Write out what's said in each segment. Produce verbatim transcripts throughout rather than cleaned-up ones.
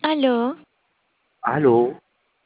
Aló, Aló,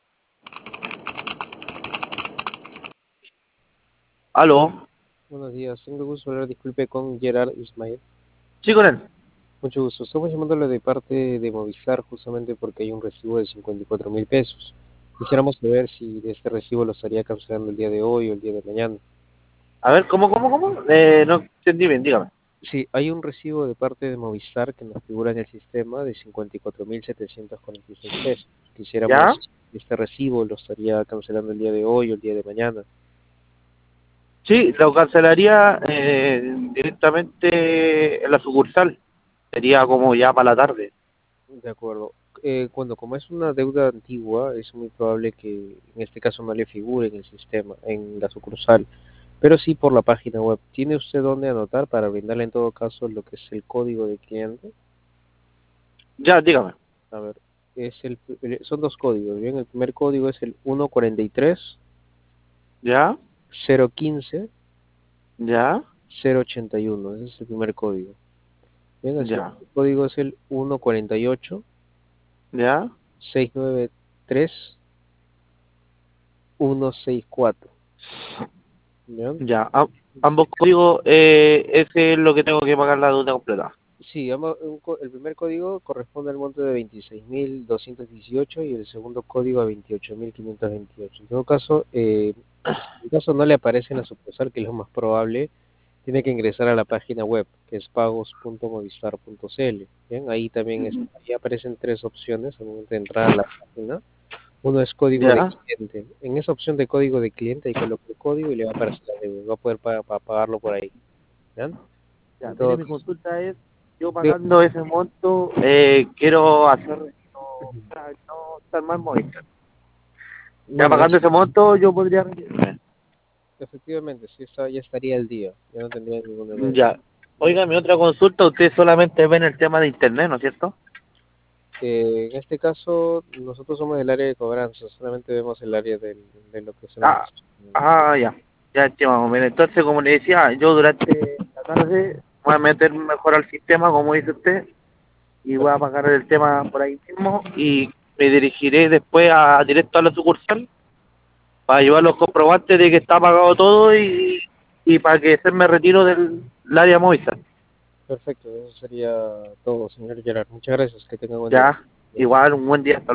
aló, Buenos días, tengo el gusto de hablar, disculpe, con Gerard Ismael. sí, con él. Mucho gusto. Estamos llamándole de parte de Movistar justamente porque hay un recibo de cincuenta y cuatro mil pesos. Quisiéramos saber si de este recibo lo estaría cancelando el día de hoy o el día de mañana. A ver, ¿cómo, cómo, cómo? Eh, no entendí bien, dígame. Sí, hay un recibo de parte de Movistar que nos figura en el sistema de cincuenta y cuatro mil setecientos cuarenta y seis pesos. ¿Ya? Quisiéramos si este recibo lo estaría cancelando el día de hoy o el día de mañana. Sí, lo cancelaría eh, directamente en la sucursal. Sería como ya para la tarde. De acuerdo. Eh, cuando como es una deuda antigua, es muy probable que en este caso no le figure en el sistema, en la sucursal, pero sí por la página web. ¿Tiene usted dónde anotar para brindarle en todo caso lo que es el código de cliente? Ya, dígame. A ver, es el, el- son dos códigos, ¿bien? El primer código es el uno cuarenta y tres ¿Ya? cero quince ¿Ya? cero ochenta y uno. Ese es el primer código. Bien, el ¿Ya? segundo código es el uno cuarenta y ocho ¿Ya? seis nueve tres uno seis cuatro. ¿Bien? Ya. Am- ambos códigos, eh, ese es lo que tengo que pagar la deuda completa. Sí, ambos- un co- el primer código corresponde al monto de veintiséis mil doscientos dieciocho y el segundo código a veintiocho mil quinientos veintiocho. En todo caso, eh, si en caso no le aparece en la sucursal, que es lo más probable, tiene que ingresar a la página web, que es pagos punto movistar punto c l. Bien, ahí también es- ahí aparecen tres opciones al momento de entrar a la página. Uno es código de ¿Ya? cliente. En esa opción de código de cliente, ahí coloca el código y le va a aparecer la deuda. Va a poder pa- pa- pagarlo por ahí. ¿Bien? Ya, En mire, todo mi caso, consulta es, yo digo, pagando ese monto, eh, quiero hacer, no, para no estar más móvil. Ya bueno, pagando es ese monto, yo podría retirarme. efectivamente, sí, está, ya estaría el día, ya no tendría ninguna deuda. Ya. Oiga, mi otra consulta, usted solamente ven el tema de internet, ¿no es cierto? Eh, en este caso, nosotros somos del área de cobranza, solamente vemos el área del, de lo que son las... Ah, ah, ya. Ya entiendo. Mira, entonces, como le decía, yo durante la tarde voy a meter mejor al sistema, como dice usted, y voy a pagar el tema por ahí mismo y me dirigiré después a directo a la sucursal para llevar los comprobantes de que está pagado todo y, y para que se me retiro del, del área Movistar. Perfecto, eso sería todo, señor Gerard. Muchas gracias, que tenga buen día. Ya, igual, un buen día. Hasta